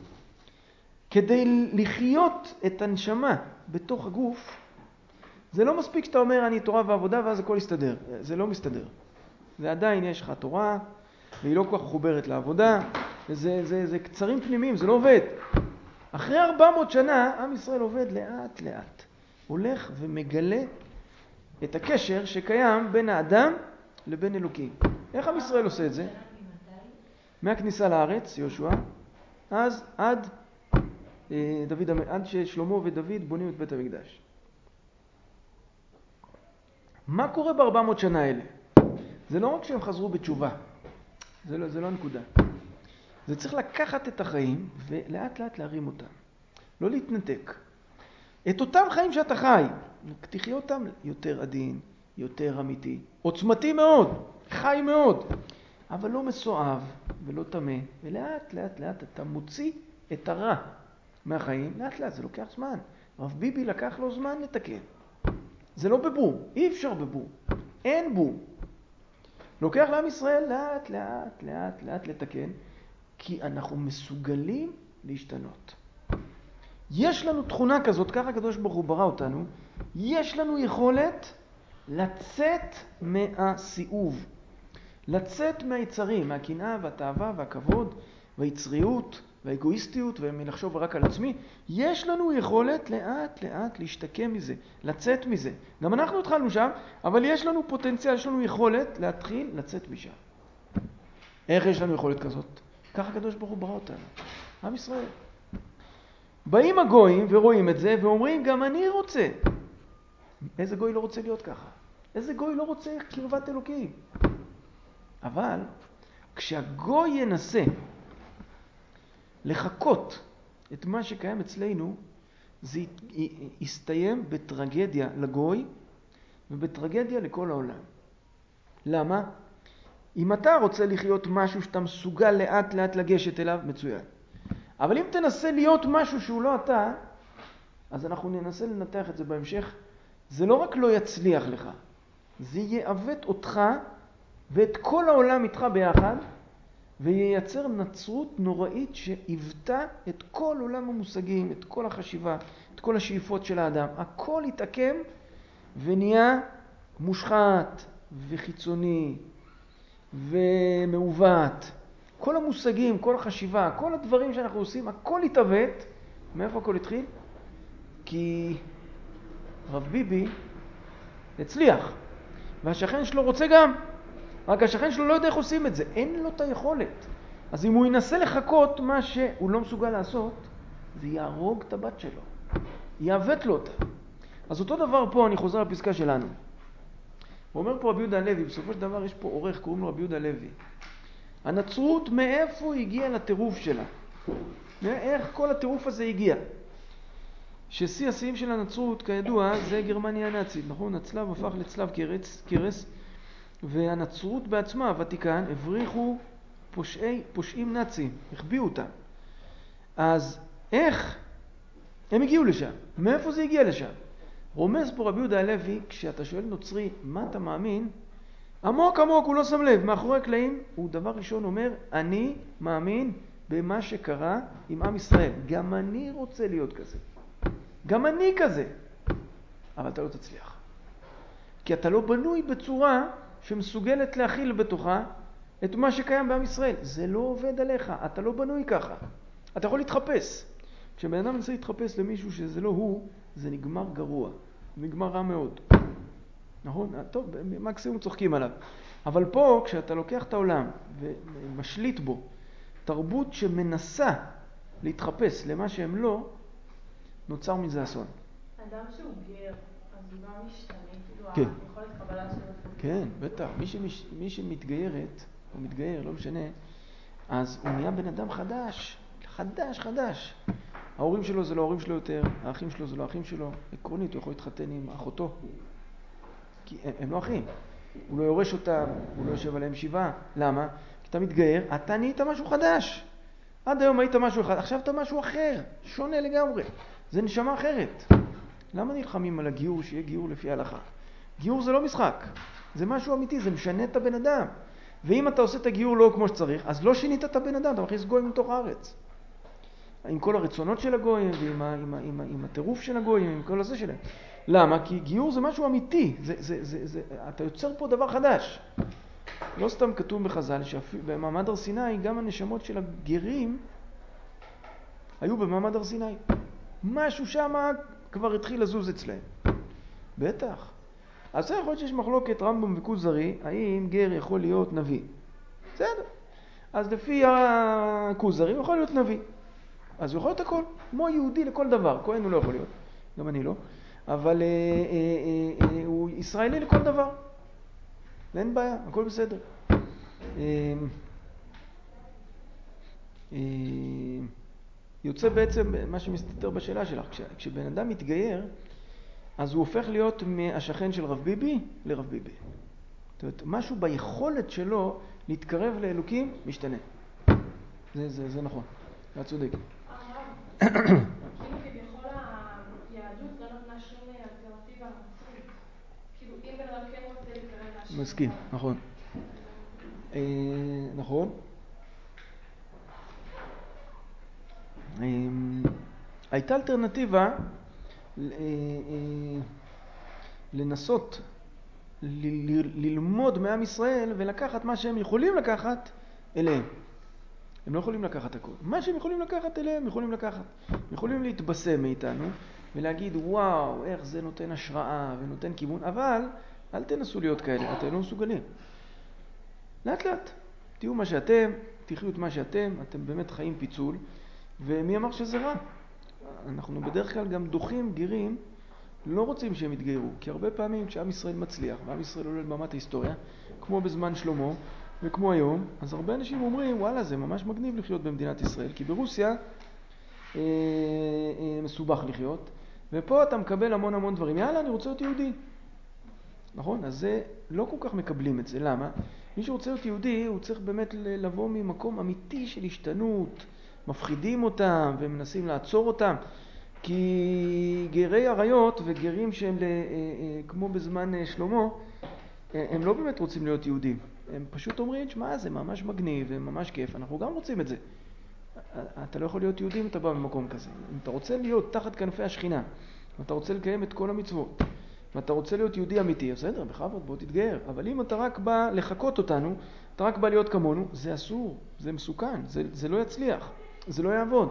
כדי לחיות את הנשמה בתוך הגוף, זה לא מספיק שאתה אומר אני תורה ועבודה ואז הכל יסתדר. זה לא מסתדר. זה עדיין יש לך תורה, והיא לא כל כך חוברת לעבודה, וזה, זה, זה קצרים פנימיים, זה לא עובד. אחרי ארבע מאות שנה, עם ישראל עובד לאט לאט. הולך ומגלה את הקשר שקיים בין האדם לבין אלוקים. איך עם ישראל עושה את זה? מהכניסה לארץ, יהושע, אז עד, דוד, עד ששלמה ודוד בונים את בית המקדש. מה קורה ב-ארבע מאות שנה האלה? זה לא רק שהם חזרו בתשובה. זה לא, זה לא הנקודה. זה צריך לקחת את החיים ולאט לאט להרים אותם. לא להתנתק. את אותם חיים שאתה חי, תחיה אותם יותר עדין, יותר אמיתי, עוצמתי מאוד, חי מאוד, אבל לא מסואב ולא טמא, ולאט לאט לאט אתה מוציא את הרע מהחיים, לאט לאט, זה לוקח זמן. רב ביבי לקח לו זמן לתקן. זה לא בבום, אי אפשר בבום. אין בום. לוקח לעם ישראל לאט לאט לאט לאט לתקן, כי אנחנו מסוגלים להשתנות. יש לנו תכונה כזאת, ככה הקדוש ברוך הוא ברא אותנו, יש לנו יכולת לצאת מהסיאוב, לצאת מהיצרים, מהקנאה והתאווה והכבוד והיצריות והאגואיסטיות ומלחשוב רק על עצמי. יש לנו יכולת לאט לאט להשתקם מזה, לצאת מזה. גם אנחנו התחלנו שם, אבל יש לנו פוטנציאל, יש לנו יכולת להתחיל לצאת משם. איך יש לנו יכולת כזאת? ככה הקדוש ברוך הוא ברא אותנו, עם ישראל. באים הגויים ורואים את זה ואומרים, גם אני רוצה. איזה גוי לא רוצה להיות ככה? איזה גוי לא רוצה קרבת אלוקים? אבל כשהגוי ינסה לחכות את מה שקיים אצלנו, זה יסתיים בטרגדיה לגוי ובטרגדיה לכל העולם. למה? אם אתה רוצה לחיות משהו שאתה מסוגל לאט לאט לגשת אליו, מצוין. אבל אם תנסה להיות משהו שהוא לא אתה, אז אנחנו ננסה לנתח את זה בהמשך. זה לא רק לא יצליח לך, זה יעוות אותך ואת כל העולם איתך ביחד, וייצר נצרות נוראית שעיוותה את כל עולם המושגים, את כל החשיבה, את כל השאיפות של האדם. הכל יתעקם ונהיה מושחת וחיצוני ומעוות. כל המושגים, כל החשיבה, כל הדברים שאנחנו עושים, הכל יתעוות. מאיפה הכל התחיל? כי רב ביבי הצליח, והשכן שלו רוצה גם. רק השכן שלו לא יודע איך עושים את זה, אין לו את היכולת. אז אם הוא ינסה לחכות מה שהוא לא מסוגל לעשות, זה יהרוג את הבת שלו, יעוות לו אותה. אז אותו דבר פה, אני חוזר לפסקה שלנו. הוא אומר פה רבי יהודה הלוי, בסופו של דבר יש פה עורך, קוראים לו רבי יהודה הלוי. הנצרות, מאיפה הגיעה לטירוף שלה? איך כל הטירוף הזה הגיע? ששיא השיאים של הנצרות, כידוע, זה גרמניה הנאצית, נכון? הצלב הפך לצלב קרס, קרס, והנצרות בעצמה, הוותיקן, הבריחו פושעי, פושעים נאצים, החביאו אותם. אז איך הם הגיעו לשם? מאיפה זה הגיע לשם? רומז פה רבי יהודה הלוי, כשאתה שואל נוצרי, מה אתה מאמין? עמוק עמוק, הוא לא שם לב. מאחורי הקלעים, הוא דבר ראשון אומר, אני מאמין במה שקרה עם עם ישראל. גם אני רוצה להיות כזה. גם אני כזה. אבל אתה לא תצליח. כי אתה לא בנוי בצורה שמסוגלת להכיל בתוכה את מה שקיים בעם ישראל. זה לא עובד עליך, אתה לא בנוי ככה. אתה יכול להתחפש. כשבן אדם מנסה להתחפש למישהו שזה לא הוא, זה נגמר גרוע. נגמר רע מאוד. נכון? טוב, מקסימום צוחקים עליו. אבל פה, כשאתה לוקח את העולם ומשליט בו תרבות שמנסה להתחפש למה שהם לא, נוצר מזה אסון. אדם שהוא גר, אז הוא גם משתנה, כאילו, כן. היכולת קבלה שלו. כן, בטח. מי, שמש, מי שמתגיירת, או מתגייר, לא משנה, אז הוא נהיה בן אדם חדש. חדש, חדש. ההורים שלו זה לא ההורים שלו יותר, האחים שלו זה לא האחים שלו. עקרונית, הוא יכול להתחתן עם אחותו. כי הם, הם לא אחים. הוא לא יורש אותם, הוא לא יושב עליהם שבעה. למה? כי אתה מתגייר, אתה נהיית משהו חדש. עד היום היית משהו אחד, עכשיו אתה משהו אחר, שונה לגמרי. זה נשמה אחרת. למה נלחמים על הגיור שיהיה גיור לפי ההלכה? גיור זה לא משחק, זה משהו אמיתי, זה משנה את הבן אדם. ואם אתה עושה את הגיור לא כמו שצריך, אז לא שינית את הבן אדם, אתה מכניס גויים מתוך הארץ. עם כל הרצונות של הגויים, ועם ה, עם ה, עם ה, עם הטירוף של הגויים, עם כל הזה שלהם. למה? כי גיור זה משהו אמיתי, זה, זה, זה, זה, אתה יוצר פה דבר חדש. לא סתם כתוב בחז"ל, שבמעמד הר סיני, גם הנשמות של הגרים היו במעמד הר סיני. משהו שם כבר התחיל לזוז אצלהם. בטח. אז זה יכול להיות שיש מחלוקת רמב"ם וכוזרי, האם גר יכול להיות נביא. בסדר. אז לפי הכוזרי הוא יכול להיות נביא. אז הוא יכול להיות הכל, כמו יהודי לכל דבר. כהן הוא לא יכול להיות, גם אני לא. אבל אה, אה, אה, הוא ישראלי לכל דבר. ואין בעיה, הכל בסדר. אה, אה, יוצא בעצם מה שמסתתר בשאלה שלך. כש, כשבן אדם מתגייר, אז הוא הופך להיות מהשכן של רב ביבי לרב ביבי. זאת אומרת, משהו ביכולת שלו להתקרב לאלוקים משתנה. זה, זה, זה נכון. אתה צודק. כאילו כביכול היהדות לא נתנה שום אלטרנטיבה לנצרות. כאילו אם בן אדם כן רוצה להתקרב להשם. מסכים, נכון. נכון. הייתה אלטרנטיבה לנסות ללמוד מעם ישראל ולקחת מה שהם יכולים לקחת אליהם. הם לא יכולים לקחת הכל. מה שהם יכולים לקחת אליהם, יכולים לקחת. הם יכולים להתבשם מאיתנו ולהגיד, וואו, איך זה נותן השראה ונותן כיוון, אבל אל תנסו להיות כאלה, אתם לא מסוגלים. לאט לאט, תהיו מה שאתם, תחיו את מה שאתם, אתם באמת חיים פיצול, ומי אמר שזה רע? אנחנו בדרך כלל גם דוחים גרים, לא רוצים שהם יתגיירו, כי הרבה פעמים כשעם ישראל מצליח, ועם ישראל עולה לבמת ההיסטוריה, כמו בזמן שלמה וכמו היום, אז הרבה אנשים אומרים, וואלה, זה ממש מגניב לחיות במדינת ישראל, כי ברוסיה אה, אה, מסובך לחיות, ופה אתה מקבל המון המון דברים. יאללה, אני רוצה להיות יהודי. נכון? אז זה לא כל כך מקבלים את זה. למה? מי שרוצה להיות יהודי, הוא צריך באמת לבוא ממקום אמיתי של השתנות. מפחידים אותם ומנסים לעצור אותם. כי גרי עריות וגרים שהם כמו בזמן שלמה, הם לא באמת רוצים להיות יהודים. הם פשוט אומרים, שמה, זה ממש מגניב וממש כיף. אנחנו גם רוצים את זה. אתה לא יכול להיות יהודי אם אתה בא במקום כזה. אם אתה רוצה להיות תחת כנפי השכינה, ואתה רוצה לקיים את כל המצוות, ואתה רוצה להיות יהודי אמיתי, בסדר, בכבוד, בוא תתגייר. אבל אם אתה רק בא לחכות אותנו, אתה רק בא להיות כמונו, זה אסור, זה מסוכן, זה, זה לא יצליח, זה לא יעבוד.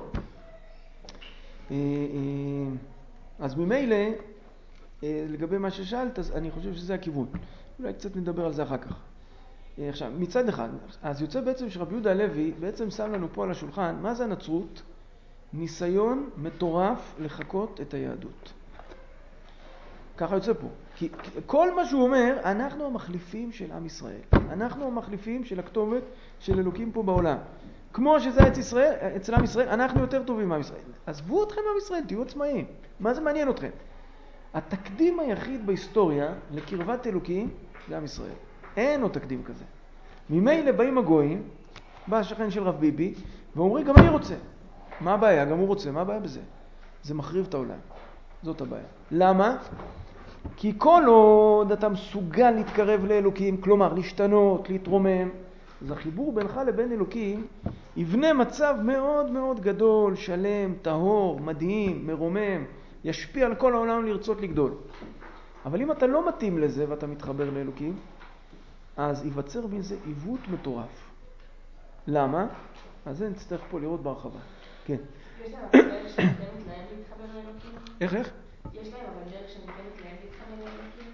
אז ממילא, לגבי מה ששאלת, אז אני חושב שזה הכיוון. אולי קצת נדבר על זה אחר כך. עכשיו, מצד אחד, אז יוצא בעצם שרבי יהודה הלוי בעצם שם לנו פה על השולחן, מה זה הנצרות? ניסיון מטורף לחקות את היהדות. ככה יוצא פה. כי כל מה שהוא אומר, אנחנו המחליפים של עם ישראל. אנחנו המחליפים של הכתובת של אלוקים פה בעולם. כמו שזה אצל ישראל, אצל עם ישראל, אנחנו יותר טובים מעם ישראל. עזבו אתכם מעם ישראל, תהיו עצמאים. מה זה מעניין אתכם? התקדים היחיד בהיסטוריה לקרבת אלוקים זה עם ישראל. אין עוד תקדים כזה. ממילא באים הגויים, בא השכן של רב ביבי, ואומרים, גם אני רוצה. מה הבעיה? גם הוא רוצה. מה הבעיה בזה? זה מחריב את העולם. זאת הבעיה. למה? כי כל עוד אתה מסוגל להתקרב לאלוקים, כלומר להשתנות, להתרומם, אז החיבור בינך לבין אלוקים יבנה מצב מאוד מאוד גדול, שלם, טהור, מדהים, מרומם, ישפיע על כל העולם לרצות לגדול. אבל אם אתה לא מתאים לזה ואתה מתחבר לאלוקים, אז ייווצר מזה עיוות מטורף. למה? אז זה נצטרך פה לראות בהרחבה. כן. יש להם אבל דרך שניתנת להם להתחבר לאלוקים? איך, איך? יש להם אבל דרך שניתנת להם להתחבר לאלוקים?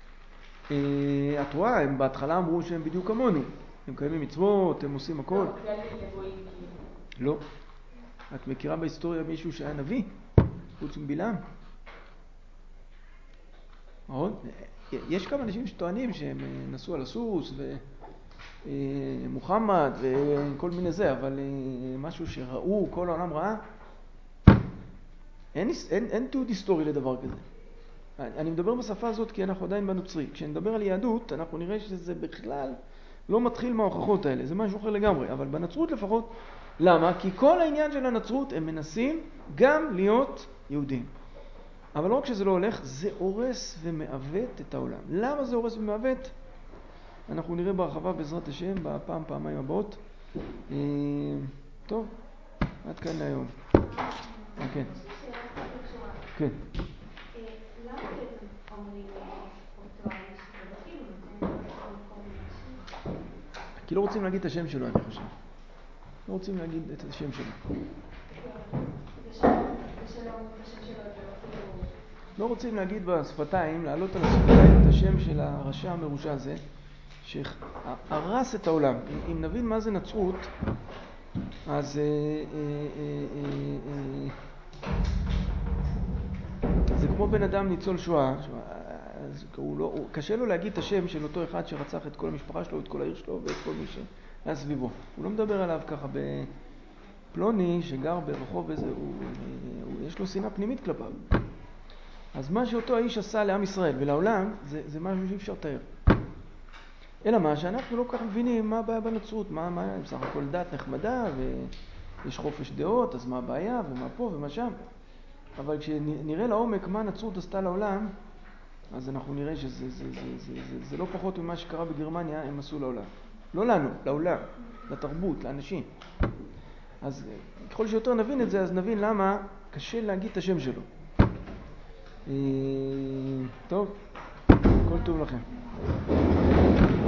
את רואה, הם בהתחלה אמרו שהם בדיוק כמונו. הם קיימים מצוות, הם עושים הכל. לא, כלל לגויים כאילו. לא. את מכירה בהיסטוריה מישהו שהיה נביא? חוץ מבלעם? נכון? יש כמה אנשים שטוענים שהם נסעו על הסוס ומוחמד וכל מיני זה, אבל משהו שראו, כל העולם ראה, אין, אין, אין תיעוד היסטורי לדבר כזה. אני מדבר בשפה הזאת כי אנחנו עדיין בנוצרי. כשנדבר על יהדות, אנחנו נראה שזה בכלל לא מתחיל מההוכחות האלה. זה משהו אחר לגמרי. אבל בנצרות לפחות, למה? כי כל העניין של הנצרות, הם מנסים גם להיות יהודים. אבל לא רק שזה לא הולך, זה הורס ומעוות את העולם. למה זה הורס ומעוות? אנחנו נראה בהרחבה בעזרת השם, בפעם, פעמיים הבאות. טוב, עד כאן להיום. כן. כן. למה בעצם אומרים אורתואלי שתלוקים ונותנים מקום לנשים? כי לא רוצים להגיד את השם שלו, אני חושב. לא רוצים להגיד את השם שלו. זה שלא אומרים את השם שלו, זה אפילו... לא רוצים להגיד בשפתיים, להעלות על השפתיים את השם של הרשע המרושע הזה, שהרס את העולם. אם נבין מה זה נצרות, אז אה, אה, אה, אה, אה, זה כמו בן אדם ניצול שואה, אז הוא לא, הוא, קשה לו להגיד את השם של אותו אחד שרצח את כל המשפחה שלו, את כל העיר שלו ואת כל מי שהיה סביבו. הוא לא מדבר עליו ככה בפלוני שגר ברחוב איזה, הוא, הוא, יש לו שנאה פנימית כלפיו. אז מה שאותו האיש עשה לעם ישראל ולעולם, זה, זה משהו שאי אפשר לתאר. אלא מה, שאנחנו לא כל כך מבינים מה הבעיה בנצרות, מה, מה, בסך הכל דת נחמדה, יש חופש דעות, אז מה הבעיה ומה פה ומה שם. אבל כשנראה לעומק מה הנצרות עשתה לעולם, אז אנחנו נראה שזה זה, זה, זה, זה, זה, זה לא פחות ממה שקרה בגרמניה, הם עשו לעולם. לא לנו, לעולם, לתרבות, לאנשים. אז ככל שיותר נבין את זה, אז נבין למה קשה להגיד את השם שלו. טוב, כל טוב לכם.